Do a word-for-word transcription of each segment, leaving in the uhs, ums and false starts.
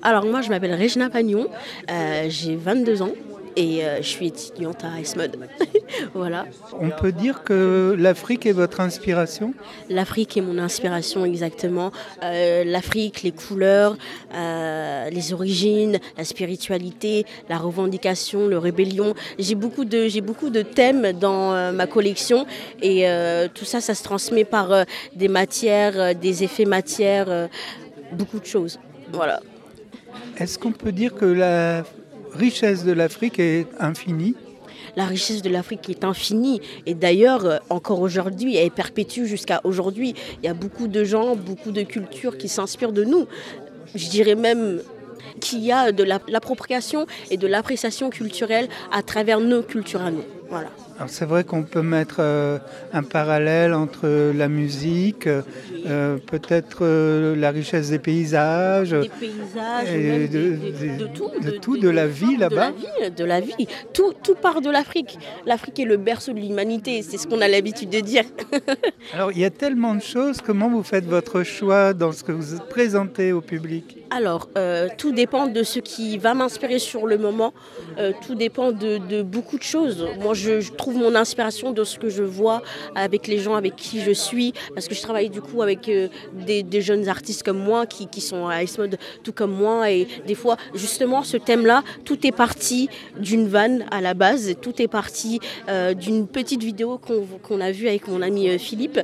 Alors moi, je m'appelle Regina Pagnon, euh, j'ai vingt-deux ans et euh, je suis étudiante à ESMOD. Voilà. On peut dire que l'Afrique est votre inspiration? L'Afrique est mon inspiration exactement. Euh, L'Afrique, les couleurs, euh, les origines, la spiritualité, la revendication, le rébellion. J'ai beaucoup de, j'ai beaucoup de thèmes dans euh, ma collection et euh, tout ça, ça se transmet par euh, des matières, euh, des effets matières, euh, beaucoup de choses. Voilà. Est-ce qu'on peut dire que la richesse de l'Afrique est infinie? La richesse de l'Afrique est infinie et d'ailleurs, euh, encore aujourd'hui, elle est perpétue jusqu'à aujourd'hui. Il y a beaucoup de gens, beaucoup de cultures qui s'inspirent de nous. Je dirais même qu'il y a de la- l'appropriation et de l'appréciation culturelle à travers nos cultures à nous. Voilà. Alors c'est vrai qu'on peut mettre euh, un parallèle entre la musique, euh, peut-être euh, la richesse des paysages, Des paysages, et même de, des- des- des- de, tout, de de, tout, de- de des la vie formes là-bas. De la vie, de la vie. Tout, tout part de l'Afrique. L'Afrique est le berceau de l'humanité, c'est ce qu'on a l'habitude de dire. Alors il y a tellement de choses, comment vous faites votre choix dans ce que vous présentez au public? Alors, euh, tout dépend de ce qui va m'inspirer sur le moment. Euh, tout dépend de, de beaucoup de choses. Moi, je, je trouve mon inspiration de ce que je vois avec les gens avec qui je suis. Parce que je travaille du coup avec euh, des, des jeunes artistes comme moi qui, qui sont à ESMOD tout comme moi. Et des fois, justement, ce thème-là, tout est parti d'une vanne à la base. Tout est parti euh, d'une petite vidéo qu'on qu'on a vue avec mon ami euh, Philippe.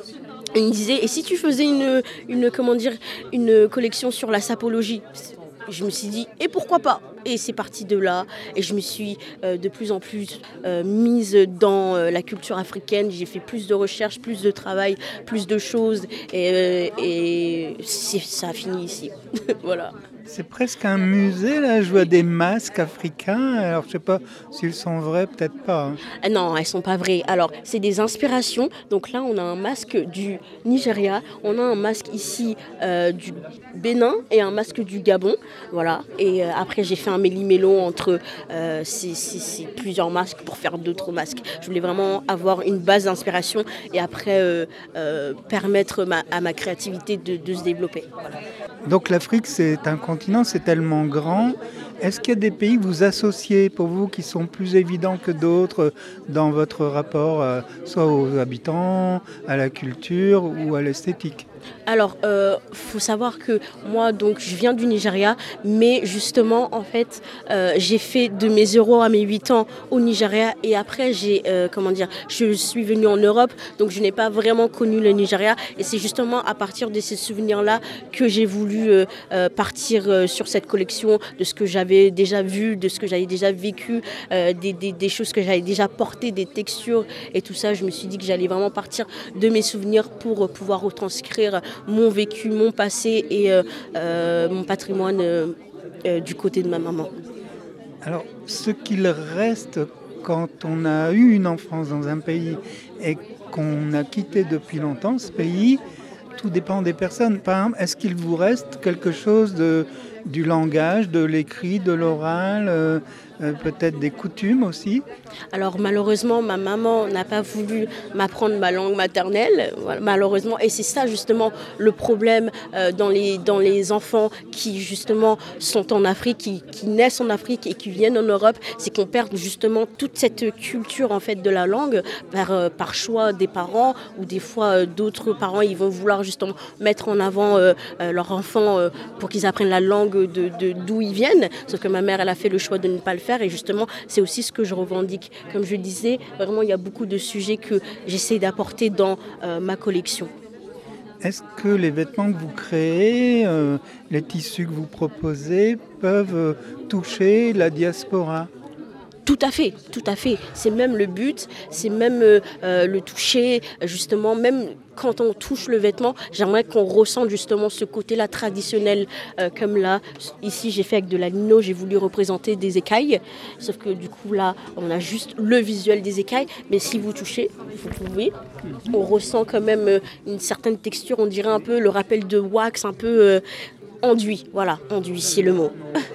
Et il me disait, et si tu faisais une, une, comment dire, une collection sur la sapologie? Je me suis dit, et pourquoi pas? Et c'est parti de là. Et je me suis euh, de plus en plus euh, mise dans euh, la culture africaine. J'ai fait plus de recherches, plus de travail, plus de choses. Et, euh, et c'est- ça a fini ici. Voilà. C'est presque un musée là, je vois des masques africains, alors je sais pas s'ils sont vrais, peut-être pas, hein. Ah non, elles sont pas vraies. Alors, c'est des inspirations. Donc là, on a un masque du Nigeria, on a un masque ici euh, du Bénin et un masque du Gabon. Voilà. Et euh, après, j'ai fait un méli-mélo entre euh, ces, ces- ces plusieurs masques pour faire d'autres masques. Je voulais vraiment avoir une base d'inspiration et après euh, euh, permettre ma- à ma créativité de, de se développer. Voilà. Donc l'Afrique, c'est un continent, c'est tellement grand. Est-ce qu'il y a des pays que vous associez pour vous qui sont plus évidents que d'autres dans votre rapport, euh, soit aux habitants, à la culture ou à l'esthétique? Alors, il euh, faut savoir que moi, donc, je viens du Nigeria, mais justement, en fait, euh, j'ai fait de mes zéro à mes huit ans au Nigeria et après, j'ai, euh, comment dire, je suis venue en Europe, donc je n'ai pas vraiment connu le Nigeria et c'est justement à partir de ces souvenirs-là que j'ai voulu euh, euh, partir euh, sur cette collection de ce que j'avais déjà vu, de ce que j'avais déjà vécu, euh, des, des, des choses que j'avais déjà portées, des textures et tout ça. Je me suis dit que j'allais vraiment partir de mes souvenirs pour euh, pouvoir retranscrire mon vécu, mon passé et euh, euh, mon patrimoine euh, euh, du côté de ma maman. Alors, ce qu'il reste quand on a eu une enfance dans un pays et qu'on a quitté depuis longtemps ce pays, tout dépend des personnes. Par exemple, est-ce qu'il vous reste quelque chose de, du langage, de l'écrit, de l'oral, euh, euh, peut-être des coutumes aussi? Alors malheureusement, ma maman n'a pas voulu m'apprendre ma langue maternelle, voilà, malheureusement. Et c'est ça justement le problème euh, dans, les, dans les enfants qui justement sont en Afrique, qui, qui naissent en Afrique et qui viennent en Europe, c'est qu'on perd justement toute cette culture en fait de la langue par, euh, par choix des parents ou des fois euh, d'autres parents, ils vont vouloir justement mettre en avant euh, euh, leurs enfants euh, pour qu'ils apprennent la langue de, de, d'où ils viennent. Sauf que ma mère, elle a fait le choix de ne pas le faire et justement, c'est aussi ce que je revendique. Comme je disais, vraiment, il y a beaucoup de sujets que j'essaie d'apporter dans euh, ma collection. Est-ce que les vêtements que vous créez, euh, les tissus que vous proposez peuvent euh, toucher la diaspora? Tout à fait, tout à fait. C'est même le but, c'est même euh, euh, le toucher, justement, même quand on touche le vêtement, j'aimerais qu'on ressente justement ce côté-là traditionnel, euh, comme là, ici j'ai fait avec de la lino, j'ai voulu représenter des écailles, sauf que du coup là, on a juste le visuel des écailles, mais si vous touchez, vous pouvez, on ressent quand même euh, une certaine texture, on dirait un peu le rappel de wax, un peu euh, enduit, voilà, enduit, c'est le mot.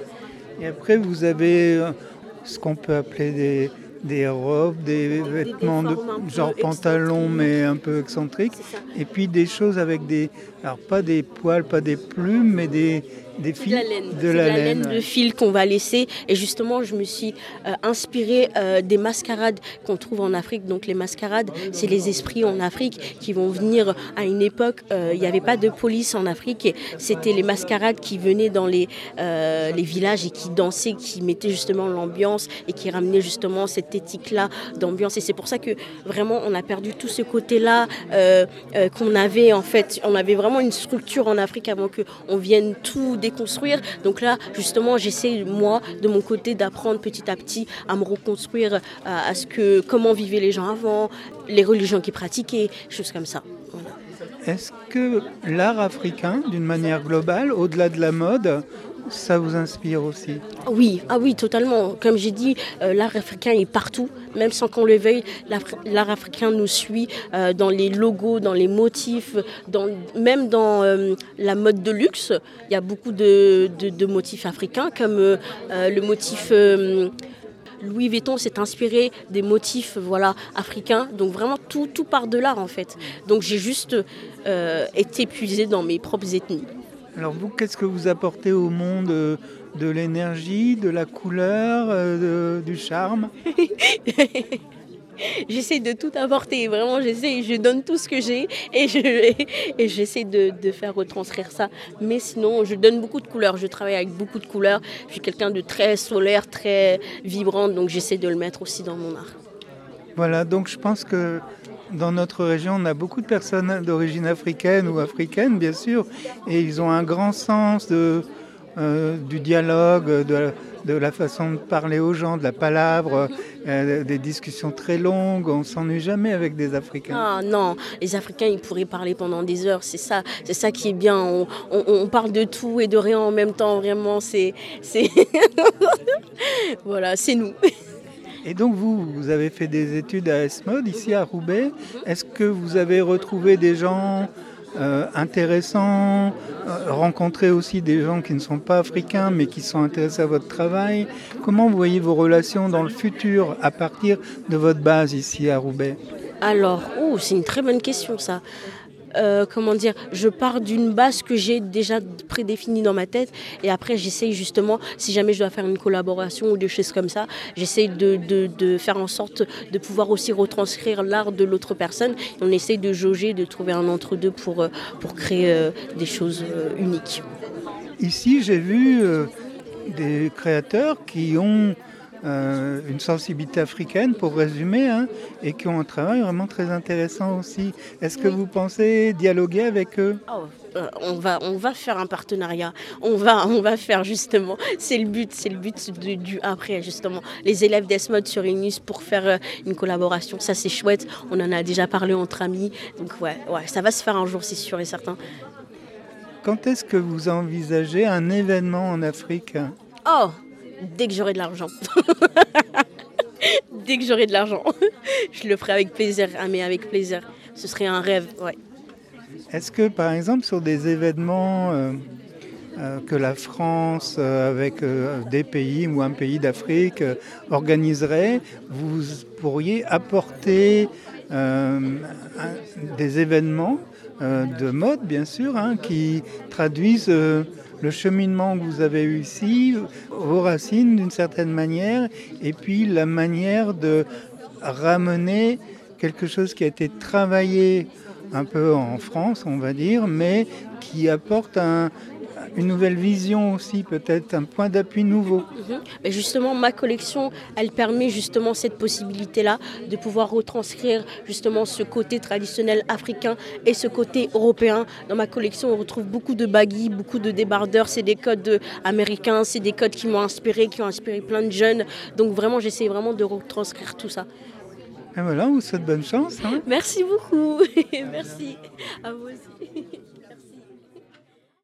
Et après, vous avez euh, ce qu'on peut appeler des, des robes, des vêtements de genre pantalon, mais un peu excentriques. Et puis des choses avec des, alors pas des poils, pas des plumes, mais des, Des fils, de la laine, de c'est la de la laine, laine ouais. de fil qu'on va laisser. Et justement, je me suis euh, inspirée euh, des mascarades qu'on trouve en Afrique. Donc les mascarades, c'est les esprits en Afrique qui vont venir à une époque. Euh, Il n'y avait pas de police en Afrique. Et c'était les mascarades qui venaient dans les, euh, les villages et qui dansaient, qui mettaient justement l'ambiance et qui ramenaient justement cette éthique-là d'ambiance. Et c'est pour ça que vraiment, on a perdu tout ce côté-là euh, euh, qu'on avait en fait. On avait vraiment une structure en Afrique avant qu'on vienne tout déconstruire. Donc là, justement, j'essaie, moi, de mon côté, d'apprendre petit à petit à me reconstruire à, à ce que, comment vivaient les gens avant, les religions qu'ils pratiquaient, choses comme ça. Voilà. Est-ce que l'art africain, d'une manière globale, au-delà de la mode, ça vous inspire aussi? Oui, ah oui, totalement. Comme j'ai dit, euh, l'art africain est partout, même sans qu'on le veuille. L'art, l'art africain nous suit euh, dans les logos, dans les motifs, dans, même dans euh, la mode de luxe. Il y a beaucoup de, de, de motifs africains, comme euh, euh, le motif... Euh, Louis Vuitton s'est inspiré des motifs voilà, africains. Donc vraiment, tout, tout part de l'art, en fait. Donc j'ai juste euh, été puisée dans mes propres ethnies. Alors vous, qu'est-ce que vous apportez au monde euh, de l'énergie, de la couleur, euh, de, du charme? J'essaie de tout apporter, vraiment, j'essaie, je donne tout ce que j'ai et, je, et j'essaie de, de faire retranscrire ça. Mais sinon, je donne beaucoup de couleurs, je travaille avec beaucoup de couleurs. Je suis quelqu'un de très solaire, très vibrant, donc j'essaie de le mettre aussi dans mon art. Voilà, donc je pense que dans notre région, on a beaucoup de personnes d'origine africaine ou africaine, bien sûr, et ils ont un grand sens de, euh, du dialogue, de la, de la façon de parler aux gens, de la palabre, euh, des discussions très longues. On ne s'ennuie jamais avec des Africains. Ah non, les Africains, ils pourraient parler pendant des heures, c'est ça, c'est ça qui est bien. On, on, on parle de tout et de rien en même temps, vraiment, c'est... c'est... voilà, c'est nous. Et donc vous, vous avez fait des études à ESMOD ici à Roubaix. Est-ce que vous avez retrouvé des gens euh, intéressants, euh, rencontré aussi des gens qui ne sont pas africains mais qui sont intéressés à votre travail? Comment vous voyez vos relations dans le futur à partir de votre base ici à Roubaix? Alors, oh, c'est une très bonne question ça. Euh, comment dire, je pars d'une base que j'ai déjà prédéfinie dans ma tête et après j'essaye justement, si jamais je dois faire une collaboration ou des choses comme ça, j'essaye de, de, de faire en sorte de pouvoir aussi retranscrire l'art de l'autre personne. Et on essaye de jauger, de trouver un entre-deux pour, pour créer euh, des choses euh, uniques. Ici, j'ai vu euh, des créateurs qui ont Euh, une sensibilité africaine, pour résumer, hein, et qui ont un travail vraiment très intéressant aussi. Est-ce que oui. vous pensez dialoguer avec eux? Oh, euh, on va, on va faire un partenariat. On va, on va faire justement. C'est le but, c'est le but de, du après justement. Les élèves d'ESMOD se réunissent pour faire euh, une collaboration. Ça c'est chouette. On en a déjà parlé entre amis. Donc ouais, ouais, ça va se faire un jour, c'est sûr et certain. Quand est-ce que vous envisagez un événement en Afrique? Oh. Dès que j'aurai de l'argent. Dès que j'aurai de l'argent. Je le ferai avec plaisir, ah, mais avec plaisir. Ce serait un rêve, ouais. Est-ce que, par exemple, sur des événements euh, euh, que la France, euh, avec euh, des pays ou un pays d'Afrique, euh, organiserait, vous pourriez apporter euh, un, des événements euh, de mode, bien sûr, hein, qui traduisent... Euh, le cheminement que vous avez eu ici, vos racines d'une certaine manière, et puis la manière de ramener quelque chose qui a été travaillé un peu en France, on va dire, mais qui apporte un, une nouvelle vision aussi, peut-être un point d'appui nouveau. Mmh. Mais justement, ma collection, elle permet justement cette possibilité-là de pouvoir retranscrire justement ce côté traditionnel africain et ce côté européen. Dans ma collection, on retrouve beaucoup de baggy, beaucoup de débardeurs. C'est des codes américains, c'est des codes qui m'ont inspiré, qui ont inspiré plein de jeunes. Donc vraiment, j'essaie vraiment de retranscrire tout ça. Et voilà, on vous souhaite bonne chance. Hein. Merci beaucoup. Merci. À vous aussi.